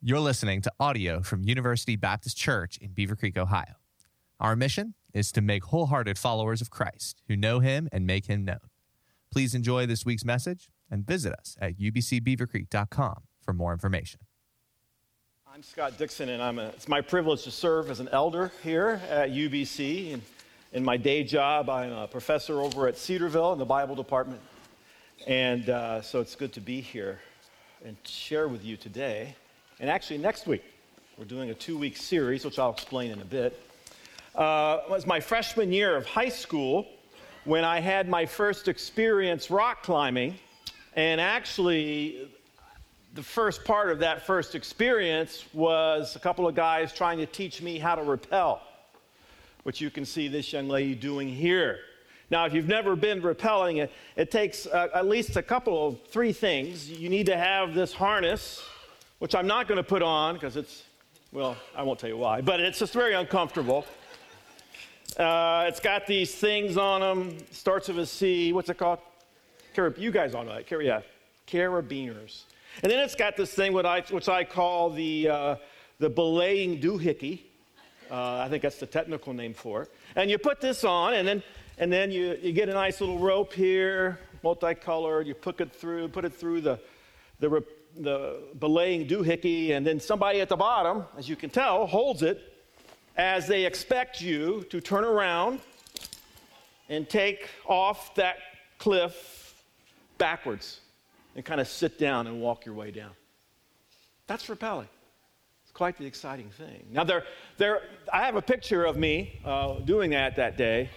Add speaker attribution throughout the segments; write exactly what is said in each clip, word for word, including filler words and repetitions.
Speaker 1: You're listening to audio from University Baptist Church in Beaver Creek, Ohio. Our mission is to make wholehearted followers of Christ who know him and make him known. Please enjoy this week's message and visit us at u b c beaver creek dot com for more information.
Speaker 2: I'm Scott Dixon, and I'm a, it's my privilege to serve as an elder here at U B C. And in my day job, I'm a professor over at Cedarville in the Bible department. And uh, so it's good to be here and share with you today. And actually, next week, we're doing a two-week series, which I'll explain in a bit. Uh, it was my freshman year of high school when I had my first experience rock climbing. And actually, the first part of that first experience was a couple of guys trying to teach me how to rappel, which you can see this young lady doing here. Now, if you've never been rappelling, it, it takes uh, at least a couple of three things. You need to have this harness, which I'm not going to put on because it's, well, I won't tell you why, but it's just very uncomfortable. Uh, it's got these things on them, starts with a C. What's it called? Carab- you guys all know that. Car- yeah, carabiners. And then it's got this thing what I, which I call the uh, the belaying doohickey. Uh, I think that's the technical name for it. And you put this on, and then and then you, you get a nice little rope here, multicolored. You put it through, put it through the the the belaying doohickey, and then somebody at the bottom, as you can tell, holds it as they expect you to turn around and take off that cliff backwards and kind of sit down and walk your way down. That's rappelling. It's quite the exciting thing. Now, there, there, I have a picture of me uh, doing that that day.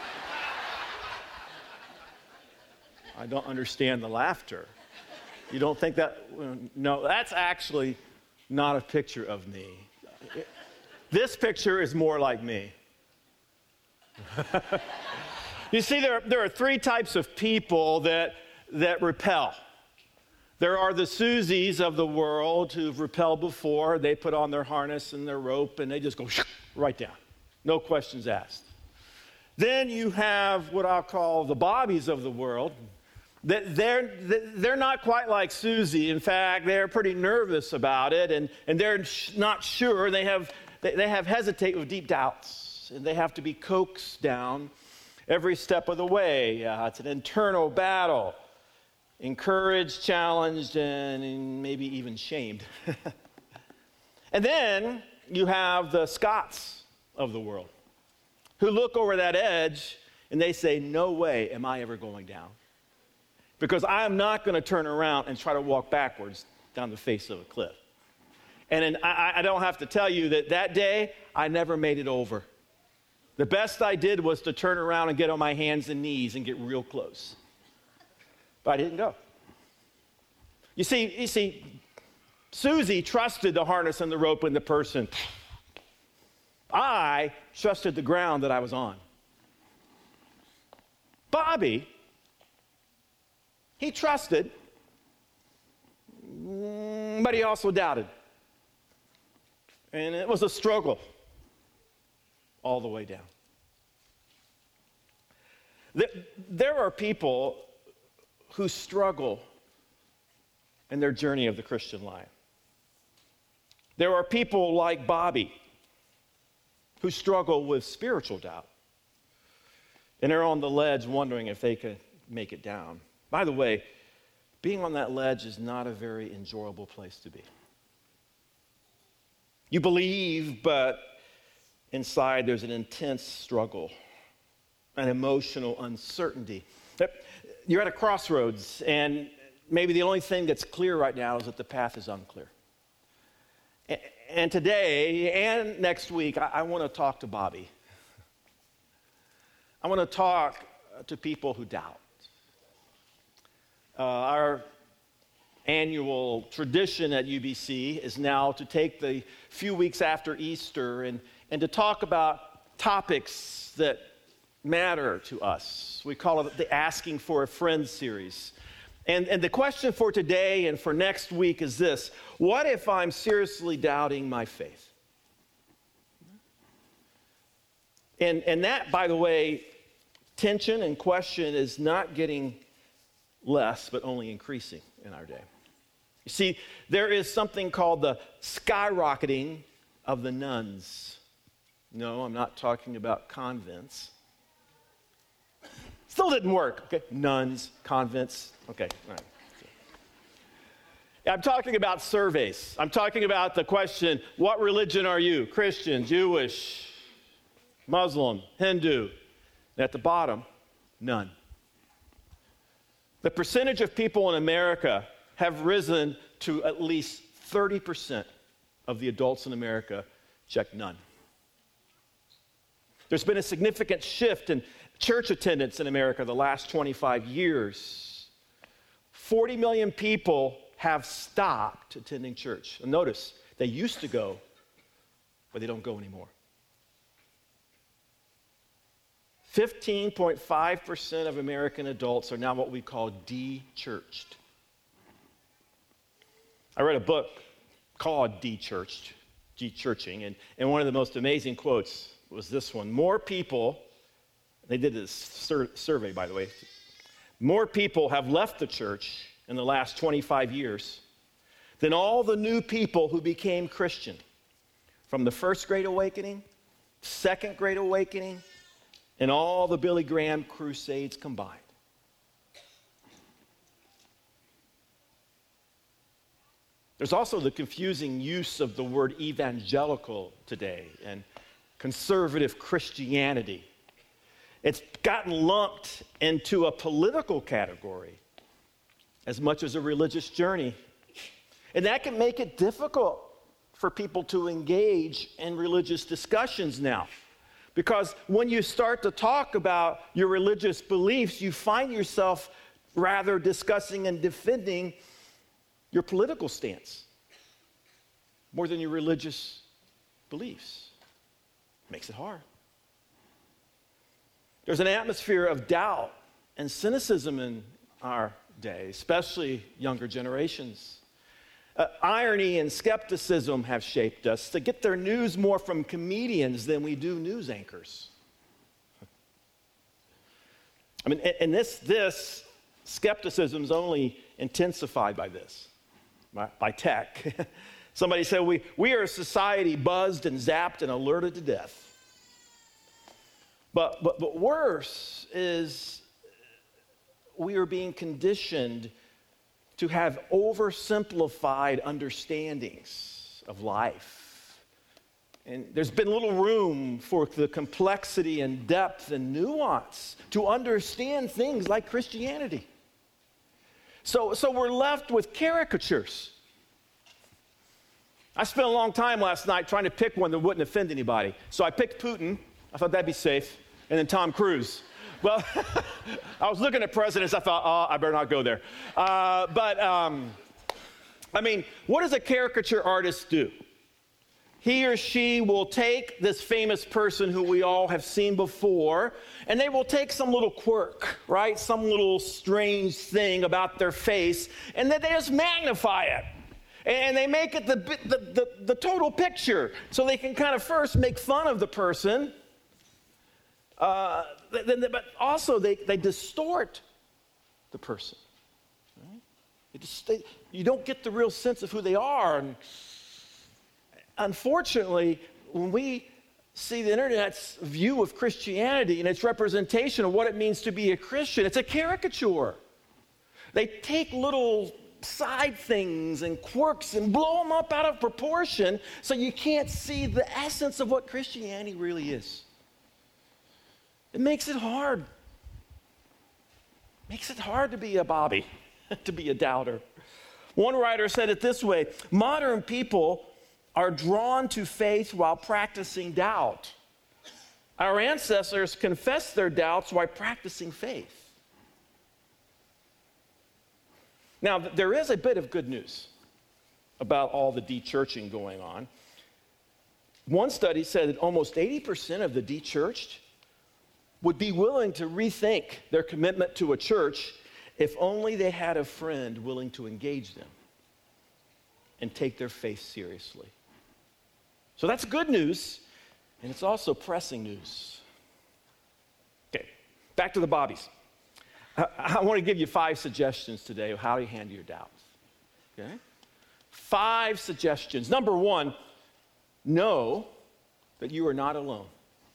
Speaker 2: I don't understand the laughter. You don't think that? No, that's actually not a picture of me. This picture is more like me. You see, there, there are three types of people that, that rappel. There are the Susies of the world who've rappelled before. They put on their harness and their rope, and they just go right down. No questions asked. Then you have what I'll call the Bobbies of the world. That they're, they're not quite like Susie. In fact, they're pretty nervous about it, and, and they're not sure. They have, they, they have hesitate with deep doubts, and they have to be coaxed down every step of the way. Uh, it's an internal battle, encouraged, challenged, and maybe even shamed. And then you have the Scots of the world who look over that edge, and they say, no way am I ever going down. Because I am not going to turn around and try to walk backwards down the face of a cliff. And then I, I don't have to tell you that that day, I never made it over. The best I did was to turn around and get on my hands and knees and get real close. But I didn't go. You see, you see, Susie trusted the harness and the rope and the person. I trusted the ground that I was on. Bobby, he trusted, but he also doubted. And it was a struggle all the way down. There are people who struggle in their journey of the Christian life. There are people like Bobby who struggle with spiritual doubt. And they're on the ledge wondering if they can make it down. By the way, being on that ledge is not a very enjoyable place to be. You believe, but inside there's an intense struggle, an emotional uncertainty. You're at a crossroads, and maybe the only thing that's clear right now is that the path is unclear. And today and next week, I want to talk to Bobby. I want to talk to people who doubt. Uh, our annual tradition at U B C is now to take the few weeks after Easter and, and to talk about topics that matter to us. We call it the Asking for a Friend series. And, and the question for today and for next week is this: what if I'm seriously doubting my faith? And, and that, by the way, tension and question is not getting less, but only increasing in our day. You see, there is something called the skyrocketing of the nuns. No, I'm not talking about convents. Still didn't work. Okay, nuns, convents. Okay, all right. I'm talking about surveys. I'm talking about the question, what religion are you? Christian, Jewish, Muslim, Hindu. And at the bottom, none. The percentage of people in America have risen to at least thirty percent of the adults in America check none. There's been a significant shift in church attendance in America the last twenty-five years. forty million people have stopped attending church. And notice, they used to go, but they don't go anymore. fifteen point five percent of American adults are now what we call de-churched. I read a book called De-Churched, De-Churching, and, and one of the most amazing quotes was this one. More people, they did this sur- survey, by the way, more people have left the church in the last twenty-five years than all the new people who became Christian from the First Great Awakening, Second Great Awakening, and all the Billy Graham crusades combined. There's also the confusing use of the word evangelical today and conservative Christianity. It's gotten lumped into a political category as much as a religious journey. And that can make it difficult for people to engage in religious discussions now. Because when you start to talk about your religious beliefs, you find yourself rather discussing and defending your political stance more than your religious beliefs. Makes it hard. There's an atmosphere of doubt and cynicism in our day, especially younger generations. Uh, irony and skepticism have shaped us to get their news more from comedians than we do news anchors. I mean, and this, this skepticism is only intensified by this, by, by tech. Somebody said, we, we are a society buzzed and zapped and alerted to death. But, but, but worse is we are being conditioned to have oversimplified understandings of life. And there's been little room for the complexity and depth and nuance to understand things like Christianity. So, so we're left with caricatures. I spent a long time last night trying to pick one that wouldn't offend anybody. So I picked Putin. I thought that'd be safe. And then Tom Cruise. Well, I was looking at presidents. I thought, oh, I better not go there. Uh, but, um, I mean, what does a caricature artist do? He or she will take this famous person who we all have seen before, and they will take some little quirk, right? Some little strange thing about their face, and then they just magnify it. And they make it the, the, the, the total picture. So they can kind of first make fun of the person, uh, then, but also they, they distort the person. Right? They just, they, you don't get the real sense of who they are. And unfortunately, when we see the internet's view of Christianity and its representation of what it means to be a Christian, it's a caricature. They take little side things and quirks and blow them up out of proportion so you can't see the essence of what Christianity really is. It makes it hard. Makes it hard to be a Bobby, to be a doubter. One writer said it this way: modern people are drawn to faith while practicing doubt. Our ancestors confessed their doubts while practicing faith. Now, there is a bit of good news about all the de-churching going on. One study said that almost eighty percent of the de-churched would be willing to rethink their commitment to a church if only they had a friend willing to engage them and take their faith seriously. So that's good news, and it's also pressing news. Okay, back to the Bobbies. I, I want to give you five suggestions today of how to handle your doubts. Okay? Five suggestions. Number one, know that you are not alone.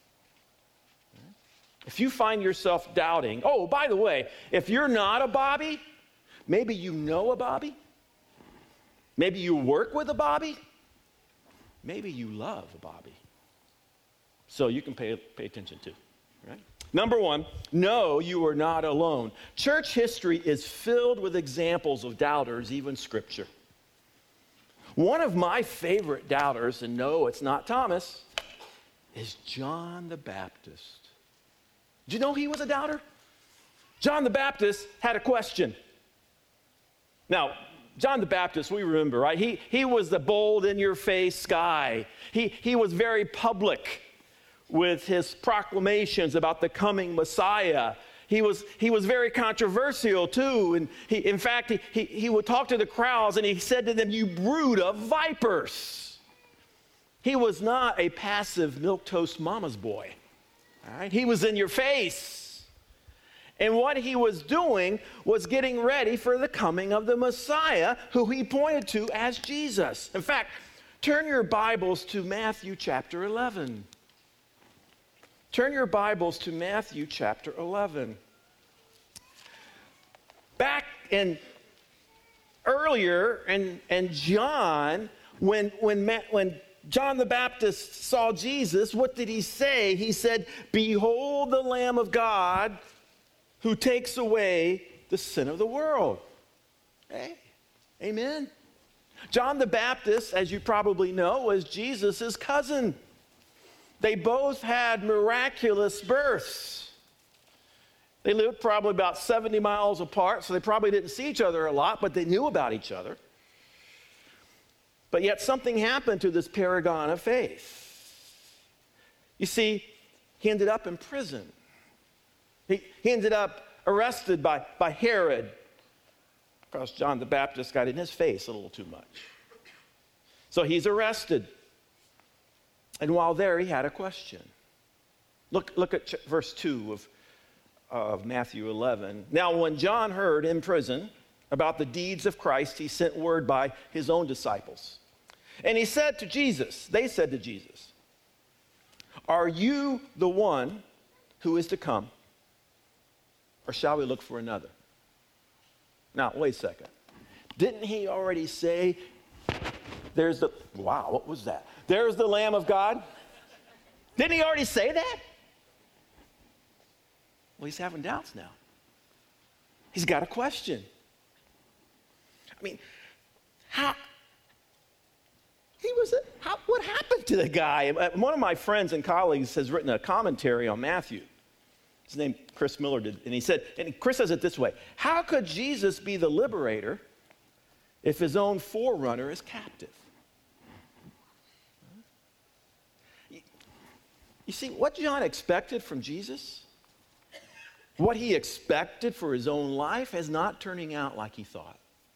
Speaker 2: If you find yourself doubting, oh, by the way, if you're not a Bobby, maybe you know a Bobby. Maybe you work with a Bobby. Maybe you love a Bobby. So you can pay, pay attention to, right? Number one, know you are not alone. Church history is filled with examples of doubters, even Scripture. One of my favorite doubters, and no, it's not Thomas, is John the Baptist. Did you know he was a doubter? John the Baptist had a question. Now, John the Baptist, we remember, right? He, he was the bold, in-your-face guy. He, he was very public with his proclamations about the coming Messiah. He was, he was very controversial, too. And he, in fact, he, he, he would talk to the crowds, and he said to them, "You brood of vipers." He was not a passive milquetoast mama's boy. All right? He was in your face. And what he was doing was getting ready for the coming of the Messiah, who he pointed to as Jesus. In fact, turn your Bibles to Matthew chapter eleven. Turn your Bibles to Matthew chapter eleven. Back in earlier, and, and John, when, when, when John the Baptist saw Jesus, what did he say? He said, "Behold the Lamb of God who takes away the sin of the world." Hey, amen. John the Baptist, as you probably know, was Jesus' cousin. They both had miraculous births. They lived probably about seventy miles apart, so they probably didn't see each other a lot, but they knew about each other. But yet something happened to this paragon of faith. You see, he ended up in prison. He, he ended up arrested by, by Herod, because John the Baptist got in his face a little too much. So he's arrested. And while there, he had a question. Look, look at ch- verse two of, of Matthew eleven. "Now, when John heard in prison about the deeds of Christ, he sent word by his own disciples. And he said to Jesus," they said to Jesus, "Are you the one who is to come, or shall we look for another?" Now, wait a second. Didn't he already say, there's the, wow, what was that? There's the Lamb of God? Didn't he already say that? Well, he's having doubts now. He's got a question. I mean, how, he was, a, how, what happened to the guy? One of my friends and colleagues has written a commentary on Matthew. His name, Chris Miller, did, and he said, and Chris says it this way: how could Jesus be the liberator if his own forerunner is captive? You see, what John expected from Jesus, what he expected for his own life, is not turning out like he thought.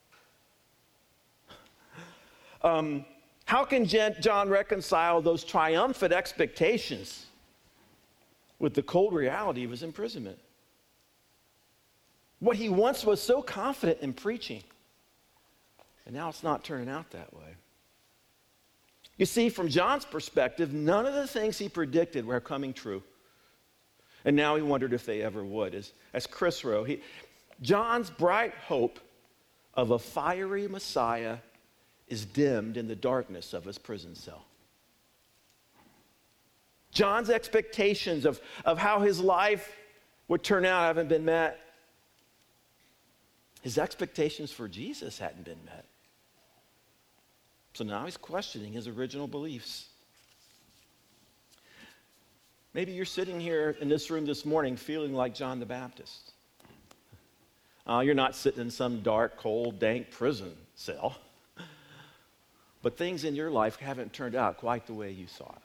Speaker 2: Um, how can John reconcile those triumphant expectations with the cold reality of his imprisonment? What he once was so confident in preaching, and now it's not turning out that way. You see, from John's perspective, none of the things he predicted were coming true. And now he wondered if they ever would. As, as Chris wrote, he, John's bright hope of a fiery Messiah is dimmed in the darkness of his prison cell. John's expectations of, of how his life would turn out haven't been met. His expectations for Jesus hadn't been met. So now he's questioning his original beliefs. Maybe you're sitting here in this room this morning feeling like John the Baptist. Uh, you're not sitting in some dark, cold, dank prison cell. But things in your life haven't turned out quite the way you thought.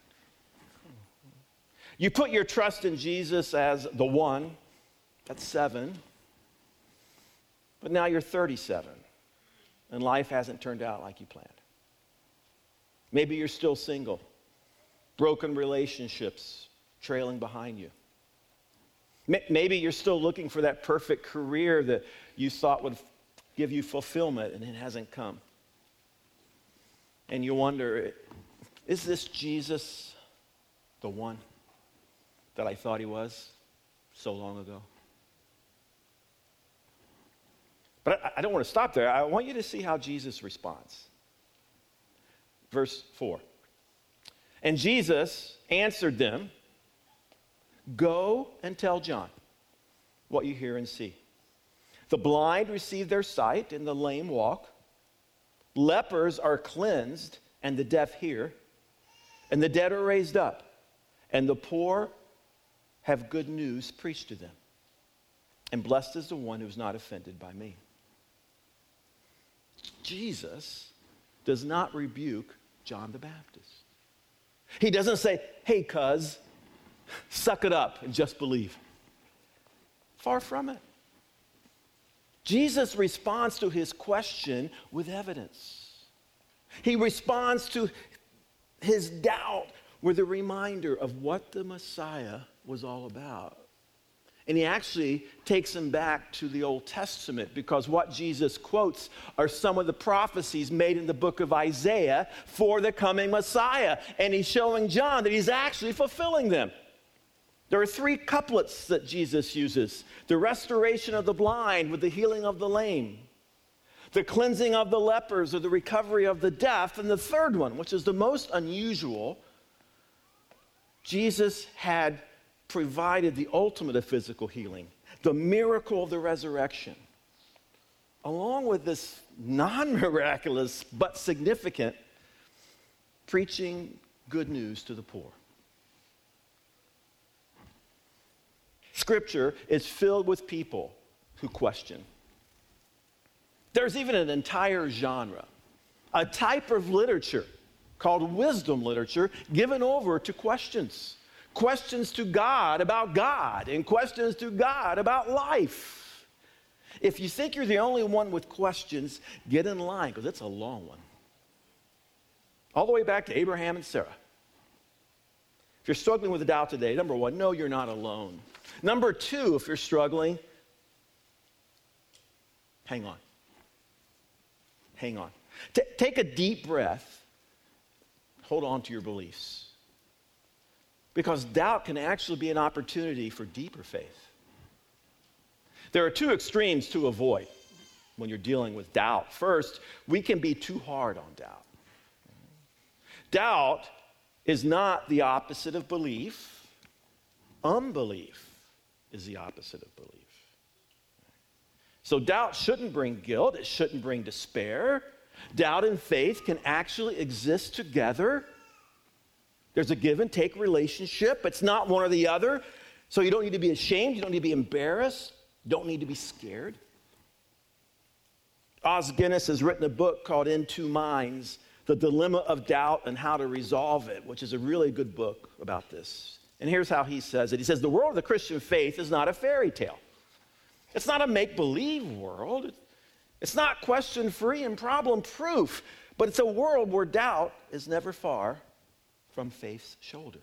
Speaker 2: You put your trust in Jesus as the one. That's seven. But now you're thirty-seven, and life hasn't turned out like you planned. Maybe you're still single, broken relationships trailing behind you. Maybe you're still looking for that perfect career that you thought would give you fulfillment, and it hasn't come. And you wonder, is this Jesus the one that I thought he was so long ago? But I, I don't want to stop there. I want you to see how Jesus responds. Verse four. And Jesus answered them, "Go and tell John what you hear and see. The blind receive their sight, and the lame walk. Lepers are cleansed, and the deaf hear. And the dead are raised up, and the poor have good news preached to them. And blessed is the one who is not offended by me." Jesus does not rebuke John the Baptist. He doesn't say, "Hey, cuz, suck it up and just believe." Far from it. Jesus responds to his question with evidence. He responds to his doubt with a reminder of what the Messiah was all about. And he actually takes him back to the Old Testament, because what Jesus quotes are some of the prophecies made in the book of Isaiah for the coming Messiah. And he's showing John that he's actually fulfilling them. There are three couplets that Jesus uses: the restoration of the blind with the healing of the lame, the cleansing of the lepers or the recovery of the deaf, and the third one, which is the most unusual, Jesus had provided the ultimate of physical healing, the miracle of the resurrection, along with this non-miraculous but significant preaching good news to the poor. Scripture is filled with people who question. There's even an entire genre, a type of literature called wisdom literature, given over to questions. Questions to God about God, and questions to God about life. If you think you're the only one with questions, get in line, because it's a long one. All the way back to Abraham and Sarah. If you're struggling with a doubt today, number one, no, you're not alone. Number two, if you're struggling, hang on. Hang on. T- take a deep breath. Hold on to your beliefs. Because doubt can actually be an opportunity for deeper faith. There are two extremes to avoid when you're dealing with doubt. First, we can be too hard on doubt. Doubt is not the opposite of belief. Unbelief is the opposite of belief. So doubt shouldn't bring guilt. It shouldn't bring despair. Doubt and faith can actually exist together. There's a give and take relationship. It's not one or the other. So you don't need to be ashamed. You don't need to be embarrassed. You don't need to be scared. Os Guinness has written a book called In Two Minds, The Dilemma of Doubt and How to Resolve It, which is a really good book about this. And here's how he says it. He says, the world of the Christian faith is not a fairy tale. It's not a make-believe world. It's not question-free and problem-proof. But it's a world where doubt is never far from faith's shoulder.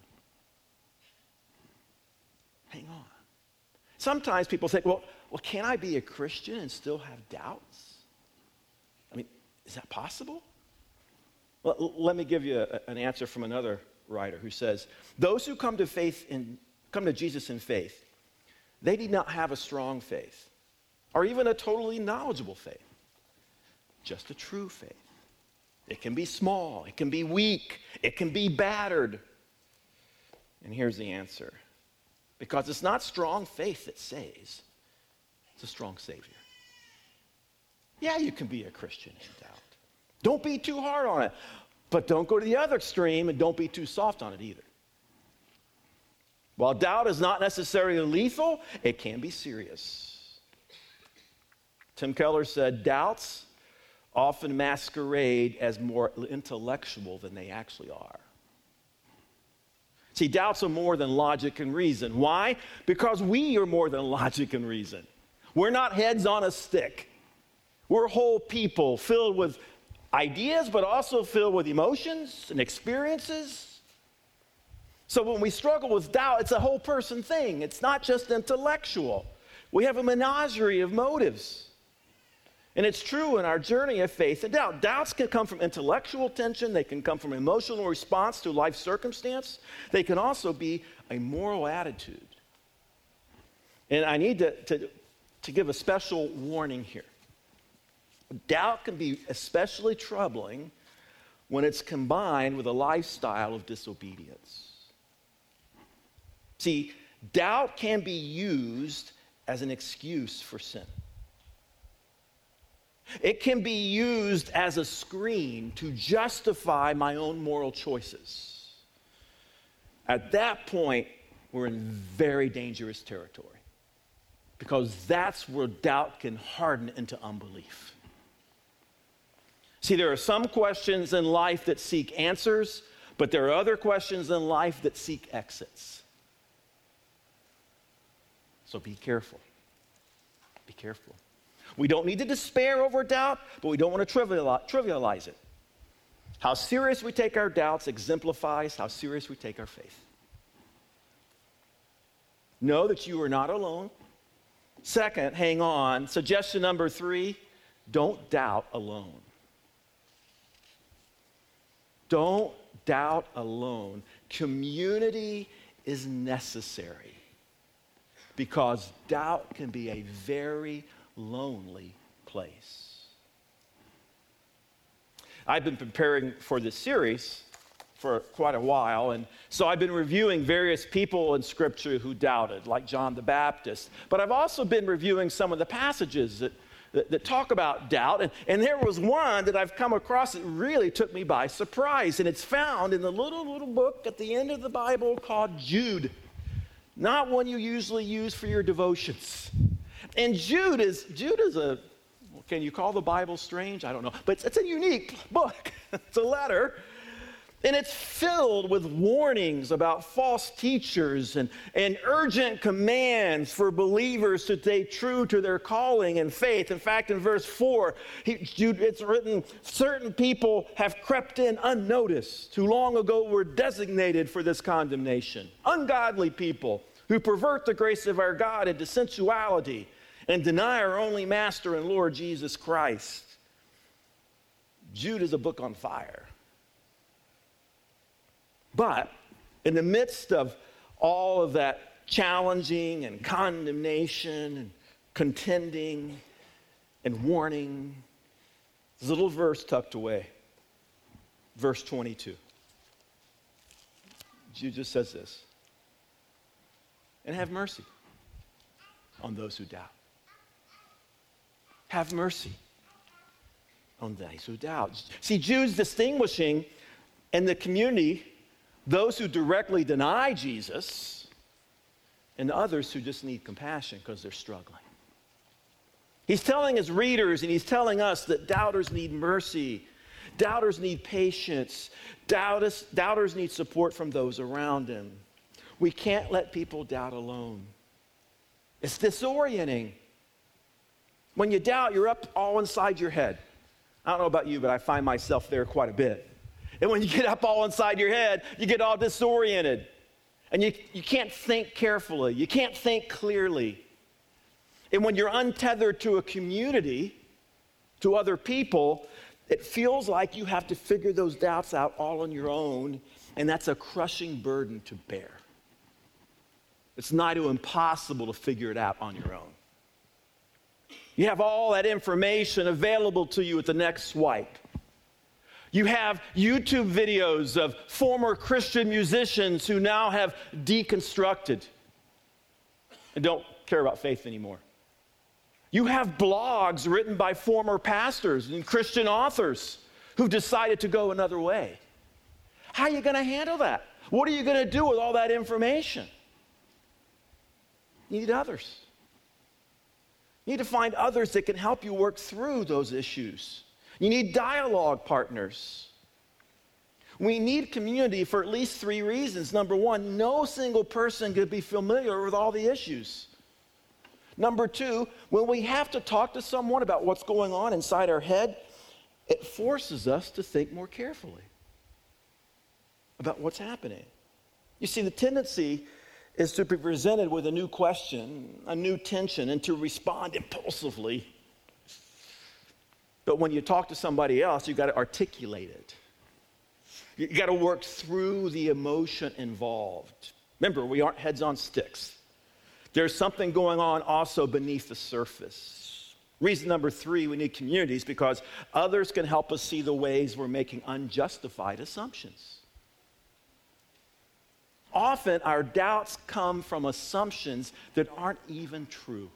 Speaker 2: Hang on. Sometimes people think, well, well, can I be a Christian and still have doubts? I mean, is that possible? Well, let me give you a, an answer from another writer who says, those who come to faith in, come to Jesus in faith, they need not have a strong faith or even a totally knowledgeable faith, just a true faith. It can be small, it can be weak, it can be battered. And here's the answer. Because it's not strong faith that saves, it's a strong Savior. Yeah, you can be a Christian in doubt. Don't be too hard on it, but don't go to the other extreme and don't be too soft on it either. While doubt is not necessarily lethal, it can be serious. Tim Keller said, doubts often masquerade as more intellectual than they actually are. See, doubts are more than logic and reason. Why? Because we are more than logic and reason. We're not heads on a stick. We're whole people filled with ideas, but also filled with emotions and experiences. So when we struggle with doubt, it's a whole person thing. It's not just intellectual. We have a menagerie of motives. And it's true in our journey of faith and doubt. Doubts can come from intellectual tension. They can come from emotional response to life circumstance. They can also be a moral attitude. And I need to, to, to give a special warning here. Doubt can be especially troubling when it's combined with a lifestyle of disobedience. See, doubt can be used as an excuse for sin. It can be used as a screen to justify my own moral choices. At that point, we're in very dangerous territory because that's where doubt can harden into unbelief. See, there are some questions in life that seek answers, but there are other questions in life that seek exits. So be careful. Be careful. We don't need to despair over doubt, but we don't want to trivialize it. How serious we take our doubts exemplifies how serious we take our faith. Know that you are not alone. Second, hang on. Suggestion number three, don't doubt alone. Don't doubt alone. Community is necessary because doubt can be a very lonely place. I've been preparing for this series for quite a while, and so I've been reviewing various people in Scripture who doubted, like John the Baptist. But I've also been reviewing some of the passages that, that, that talk about doubt, and, and there was one that I've come across that really took me by surprise, and it's found in the little, little book at the end of the Bible called Jude. Not one you usually use for your devotions. And Jude is, Jude is a, can you call the Bible strange? I don't know. But it's, it's a unique book. It's a letter. And it's filled with warnings about false teachers and, and urgent commands for believers to stay true to their calling and faith. In fact, in verse four, he, Jude, it's written, certain people have crept in unnoticed who long ago were designated for this condemnation. Ungodly people who pervert the grace of our God into sensuality and deny our only Master and Lord Jesus Christ. Jude is a book on fire. But in the midst of all of that challenging and condemnation and contending and warning, there's a little verse tucked away. Verse twenty-two. Jude just says this. And have mercy on those who doubt. Have mercy on those who doubt. See, Jude's distinguishing in the community those who directly deny Jesus and others who just need compassion because they're struggling. He's telling his readers and he's telling us that doubters need mercy, doubters need patience, doubters, doubters need support from those around them. We can't let people doubt alone. It's disorienting. When you doubt, you're up all inside your head. I don't know about you, but I find myself there quite a bit. And when you get up all inside your head, you get all disoriented. And you, you can't think carefully. You can't think clearly. And when you're untethered to a community, to other people, it feels like you have to figure those doubts out all on your own, and that's a crushing burden to bear. It's nigh to impossible to figure it out on your own. You have all that information available to you at the next swipe. You have YouTube videos of former Christian musicians who now have deconstructed and don't care about faith anymore. You have blogs written by former pastors and Christian authors who've decided to go another way. How are you going to handle that? What are you going to do with all that information? You need others. You need to find others that can help you work through those issues. You need dialogue partners. We need community for at least three reasons. Number one, no single person could be familiar with all the issues. Number two, when we have to talk to someone about what's going on inside our head, it forces us to think more carefully about what's happening. You see, the tendency is to be presented with a new question, a new tension, and to respond impulsively. But when you talk to somebody else, you got to articulate it. You got to work through the emotion involved. Remember, we aren't heads on sticks. There's something going on also beneath the surface. Reason number three, we need communities because others can help us see the ways we're making unjustified assumptions. Often, our doubts come from assumptions that aren't even true.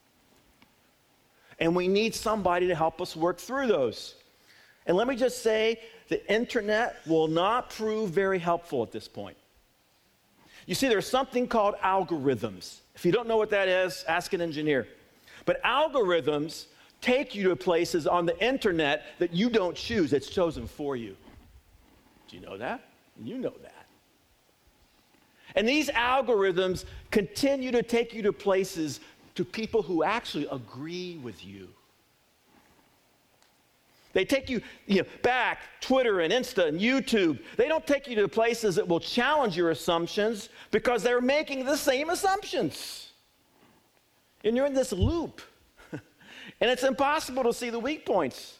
Speaker 2: And we need somebody to help us work through those. And let me just say, the internet will not prove very helpful at this point. You see, there's something called algorithms. If you don't know what that is, ask an engineer. But algorithms take you to places on the internet that you don't choose. It's chosen for you. Do you know that? You know that. And these algorithms continue to take you to places, to people who actually agree with you. They take you, you know, back, Twitter and Insta and YouTube. They don't take you to places that will challenge your assumptions because they're making the same assumptions. And you're in this loop. And it's impossible to see the weak points.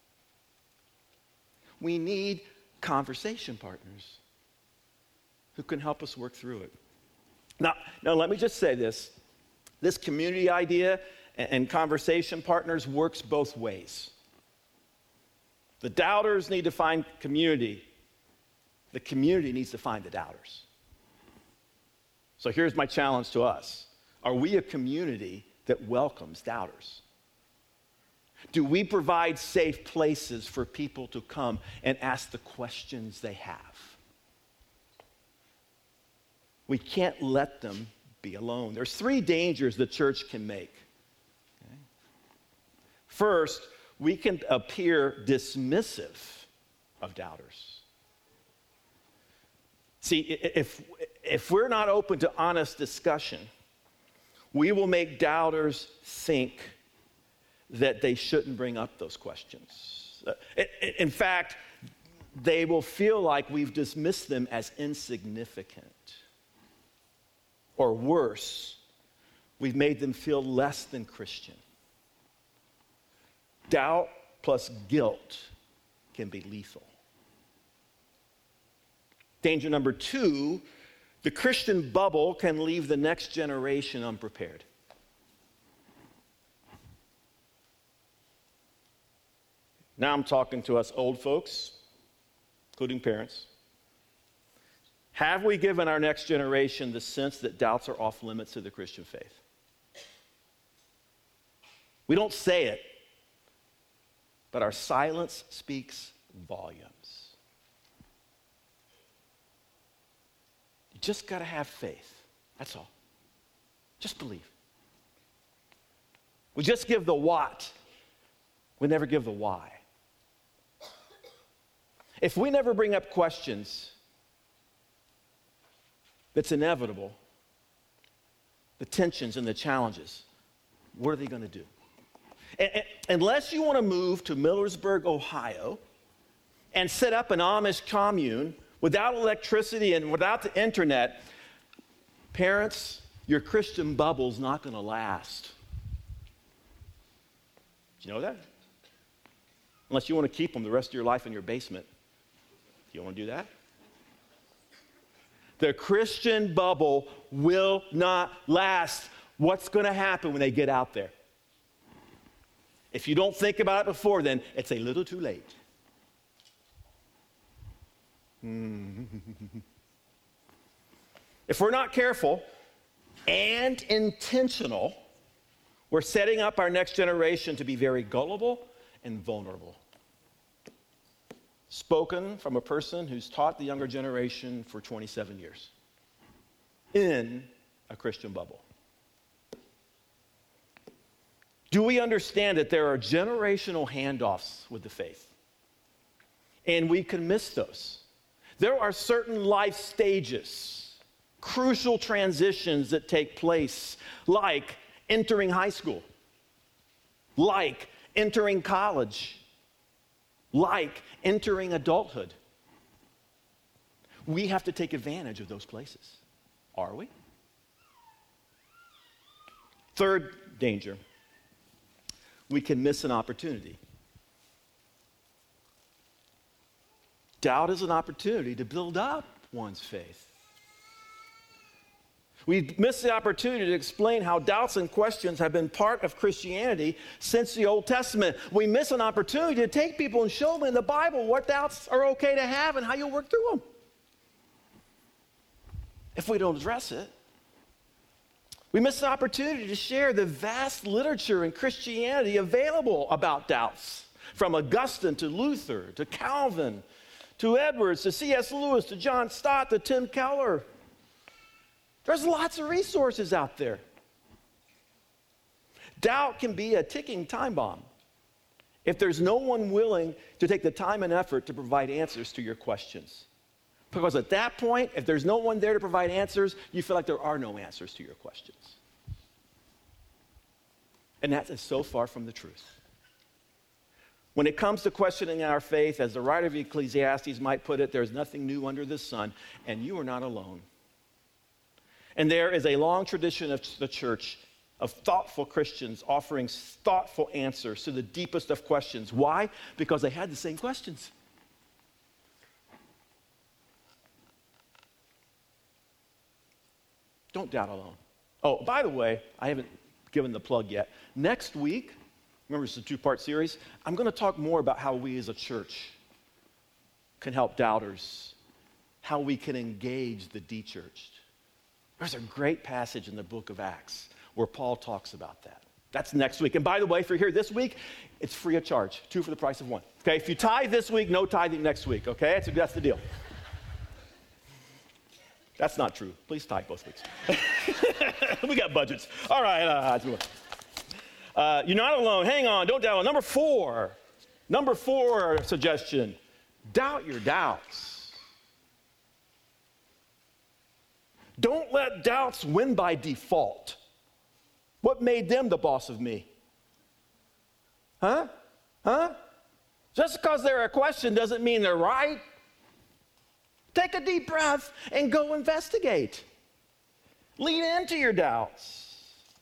Speaker 2: We need conversation partners who can help us work through it. Now, now let me just say this. This community idea and, and conversation partners works both ways. The doubters need to find community. The community needs to find the doubters. So here's my challenge to us. Are we a community that welcomes doubters? Do we provide safe places for people to come and ask the questions they have? We can't let them be alone. There's three dangers the church can make. Okay? First, we can appear dismissive of doubters. See, if, if we're not open to honest discussion, we will make doubters think that they shouldn't bring up those questions. In fact, they will feel like we've dismissed them as insignificant. Or worse, we've made them feel less than Christian. Doubt plus guilt can be lethal. Danger number two, the Christian bubble can leave the next generation unprepared. Now I'm talking to us old folks, including parents. Have we given our next generation the sense that doubts are off limits to the Christian faith? We don't say it, but our silence speaks volumes. You just got to have faith. That's all. Just believe. We just give the what. We never give the why. If we never bring up questions, that's inevitable, the tensions and the challenges, what are they going to do? And, and, unless you want to move to Millersburg, Ohio, and set up an Amish commune without electricity and without the internet, parents, your Christian bubble's not going to last. Do you know that? Unless you want to keep them the rest of your life in your basement. Do you want to do that? The Christian bubble will not last. What's going to happen when they get out there? If you don't think about it before, then it's a little too late. If we're not careful and intentional, we're setting up our next generation to be very gullible and vulnerable. Spoken from a person who's taught the younger generation for twenty-seven years in a Christian bubble. Do we understand that there are generational handoffs with the faith? And we can miss those. There are certain life stages, crucial transitions that take place, like entering high school, like entering college, like entering adulthood. We have to take advantage of those places. Are we? Third danger, we can miss an opportunity. Doubt is an opportunity to build up one's faith. We miss the opportunity to explain how doubts and questions have been part of Christianity since the Old Testament. We miss an opportunity to take people and show them in the Bible what doubts are okay to have and how you work through them. If we don't address it, we miss the opportunity to share the vast literature in Christianity available about doubts, from Augustine to Luther to Calvin to Edwards to C S Lewis to John Stott to Tim Keller. There's lots of resources out there. Doubt can be a ticking time bomb if there's no one willing to take the time and effort to provide answers to your questions. Because at that point, if there's no one there to provide answers, you feel like there are no answers to your questions. And that is so far from the truth. When it comes to questioning our faith, as the writer of Ecclesiastes might put it, there's nothing new under the sun, and you are not alone. And there is a long tradition of the church of thoughtful Christians offering thoughtful answers to the deepest of questions. Why? Because they had the same questions. Don't doubt alone. Oh, by the way, I haven't given the plug yet. Next week, remember it's a two-part series, I'm going to talk more about how we as a church can help doubters, how we can engage the de-churched. There's a great passage in the book of Acts where Paul talks about that. That's next week. And by the way, if you're here this week, it's free of charge, two for the price of one. Okay, if you tithe this week, no tithing next week, okay? That's, that's the deal. That's not true. Please tithe both weeks. We got budgets. All right, uh, let's move on. Uh, you're not alone. Hang on, don't doubt. Number four, number four suggestion, doubt your doubts. Don't let doubts win by default. What made them the boss of me? Huh? Huh? Just because they're a question doesn't mean they're right. Take a deep breath and go investigate. Lean into your doubts.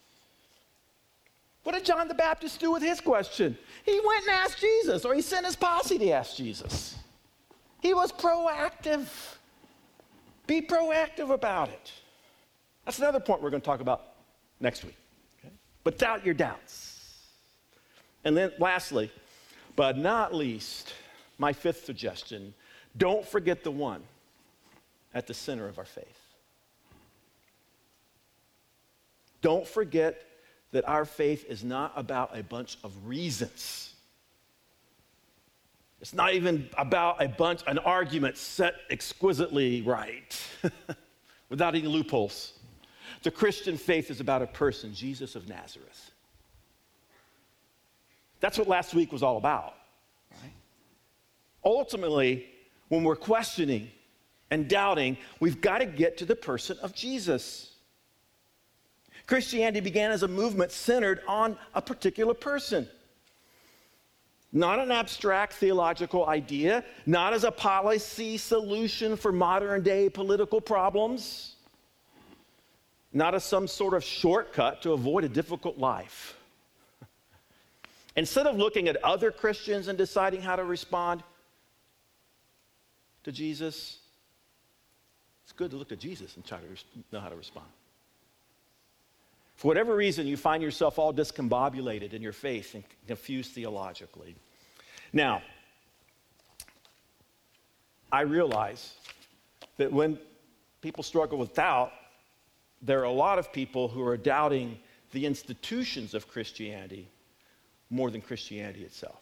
Speaker 2: What did John the Baptist do with his question? He went and asked Jesus, or he sent his posse to ask Jesus. He was proactive. Be proactive about it. That's another point we're going to talk about next week. Okay? But doubt your doubts. And then lastly, but not least, my fifth suggestion, don't forget the one at the center of our faith. Don't forget that our faith is not about a bunch of reasons. It's not even about a bunch, an argument set exquisitely right, without any loopholes. The Christian faith is about a person, Jesus of Nazareth. That's what last week was all about. Right? Ultimately, when we're questioning and doubting, we've got to get to the person of Jesus. Christianity began as a movement centered on a particular person. Not an abstract theological idea, not as a policy solution for modern day political problems, not as some sort of shortcut to avoid a difficult life. Instead of looking at other Christians and deciding how to respond to Jesus, it's good to look at Jesus and try to know how to respond. For whatever reason, you find yourself all discombobulated in your faith and confused theologically. Now, I realize that when people struggle with doubt, there are a lot of people who are doubting the institutions of Christianity more than Christianity itself.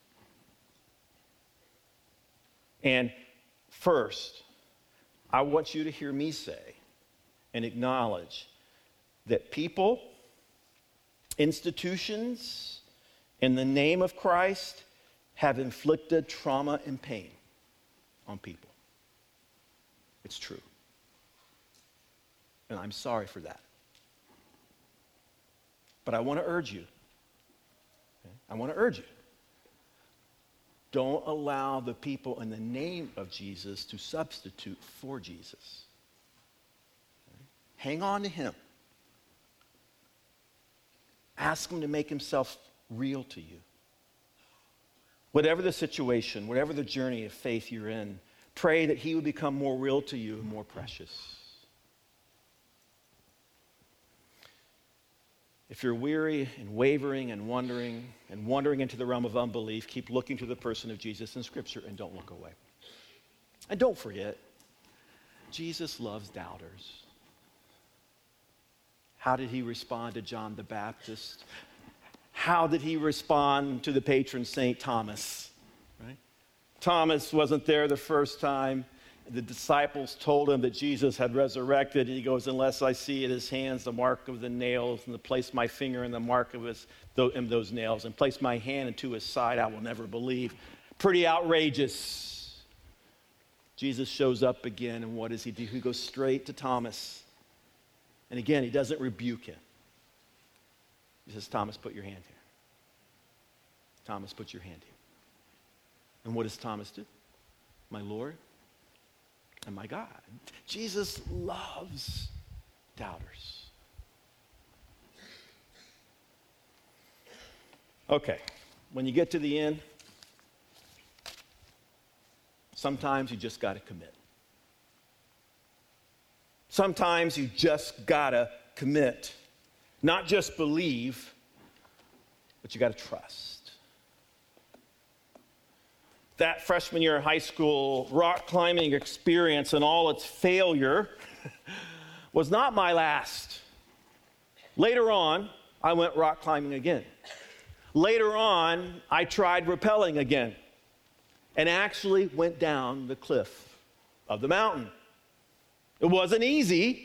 Speaker 2: And first, I want you to hear me say and acknowledge that people, institutions, in the name of Christ, have inflicted trauma and pain on people. It's true. And I'm sorry for that. But I want to urge you. Okay? I want to urge you. Don't allow the people in the name of Jesus to substitute for Jesus. Okay? Hang on to him. Ask him to make himself real to you. Whatever the situation, whatever the journey of faith you're in, pray that he would become more real to you and more precious. If you're weary and wavering and wondering and wandering into the realm of unbelief, keep looking to the person of Jesus in Scripture and don't look away. And don't forget, Jesus loves doubters. How did he respond to John the Baptist? How did he respond to the patron saint Thomas? Right? Thomas wasn't there the first time. The disciples told him that Jesus had resurrected. He goes, unless I see in his hands the mark of the nails, and to place my finger in the mark of his, in those nails, and place my hand into his side, I will never believe. Pretty outrageous. Jesus shows up again, and what does he do? He goes straight to Thomas. And again, he doesn't rebuke him. He says, Thomas, put your hand here. Thomas, put your hand here. And what does Thomas do? My Lord and my God. Jesus loves doubters. Okay, when you get to the end, sometimes you just got to commit. Sometimes you just got to commit. Not just believe, but you got to trust. That freshman year of high school rock climbing experience and all its failure was not my last. Later on, I went rock climbing again. Later on, I tried rappelling again and actually went down the cliff of the mountain. It wasn't easy,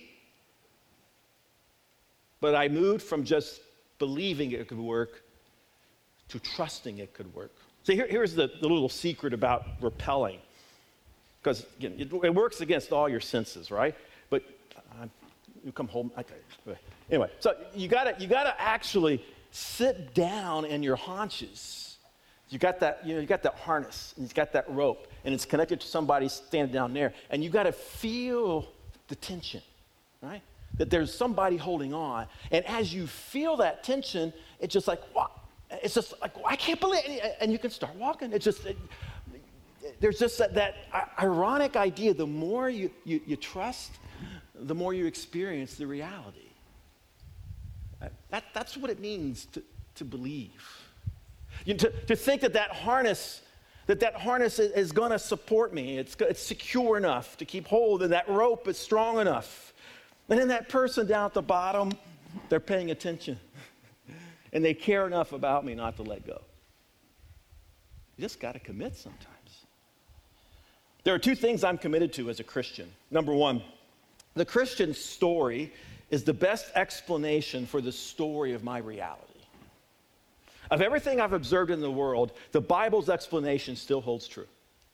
Speaker 2: but I moved from just believing it could work to trusting it could work. So here, here's the, the little secret about rappelling. Because, again, it, it works against all your senses, right? But uh, you come home. Okay. Anyway, so you gotta you gotta actually sit down in your haunches. You got that, you know, you got that harness, and you got that rope, and it's connected to somebody standing down there, and you gotta feel the tension, right? That there's somebody holding on, and as you feel that tension, it's just like, wow. It's just like, I can't believe it. And you can start walking. It's just, it, there's just that, that ironic idea. The more you, you, you trust, the more you experience the reality. That, that's what it means to, to believe. You, to, to think that that harness, that that harness is, is going to support me. It's, it's secure enough to keep hold, and that rope is strong enough. And then that person down at the bottom, they're paying attention. And they care enough about me not to let go. You just got to commit sometimes. There are two things I'm committed to as a Christian. Number one, the Christian story is the best explanation for the story of my reality. Of everything I've observed in the world, the Bible's explanation still holds true.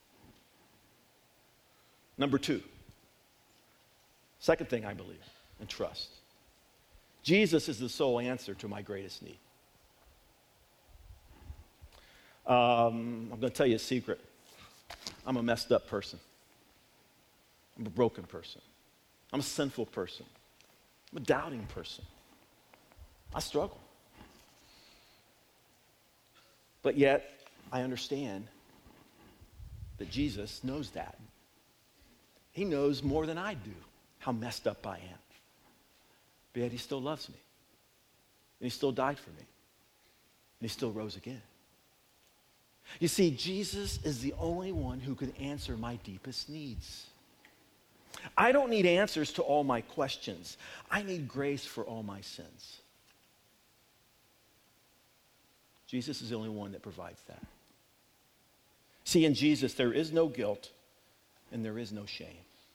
Speaker 2: Number two, second thing I believe and trust. Jesus is the sole answer to my greatest need. Um, I'm going to tell you a secret. I'm a messed up person. I'm a broken person. I'm a sinful person. I'm a doubting person. I struggle. But yet, I understand that Jesus knows that. He knows more than I do how messed up I am. But yet he still loves me. And he still died for me. And he still rose again. You see, Jesus is the only one who can answer my deepest needs. I don't need answers to all my questions. I need grace for all my sins. Jesus is the only one that provides that. See, in Jesus, there is no guilt and there is no shame.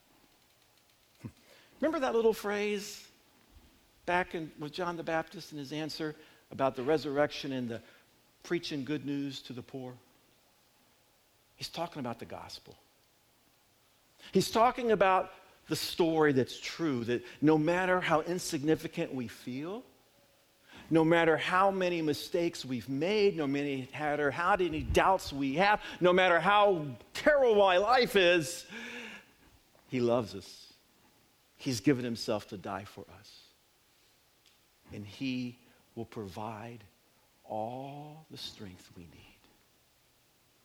Speaker 2: Remember that little phrase back in, with John the Baptist and his answer about the resurrection and the preaching good news to the poor? He's talking about the gospel. He's talking about the story that's true, that no matter how insignificant we feel, no matter how many mistakes we've made, no matter how many doubts we have, no matter how terrible my life is, he loves us. He's given himself to die for us. And he will provide all the strength we need.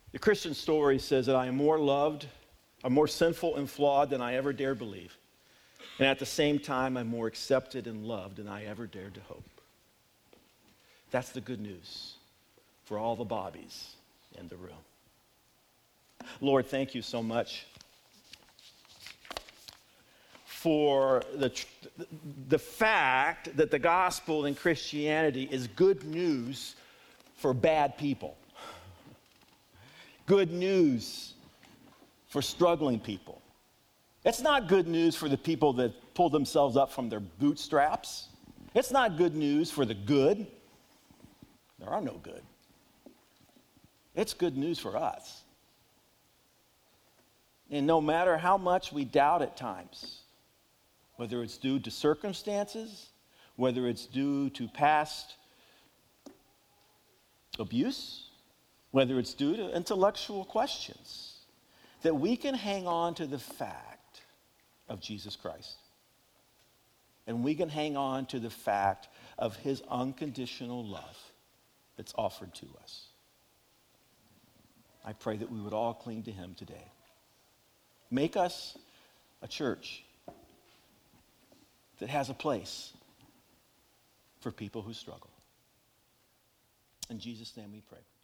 Speaker 2: The Christian story says that I am more loved, I'm more sinful and flawed than I ever dared believe. And at the same time, I'm more accepted and loved than I ever dared to hope. That's the good news for all the Bobbies in the room. Lord, thank you so much for the, the fact that the gospel in Christianity is good news for bad people. Good news for struggling people. It's not good news for the people that pull themselves up from their bootstraps. It's not good news for the good. There are no good. It's good news for us. And no matter how much we doubt at times, whether it's due to circumstances, whether it's due to past abuse, whether it's due to intellectual questions, that we can hang on to the fact of Jesus Christ. And we can hang on to the fact of his unconditional love that's offered to us. I pray that we would all cling to him today. Make us a church that has a place for people who struggle. In Jesus' name we pray.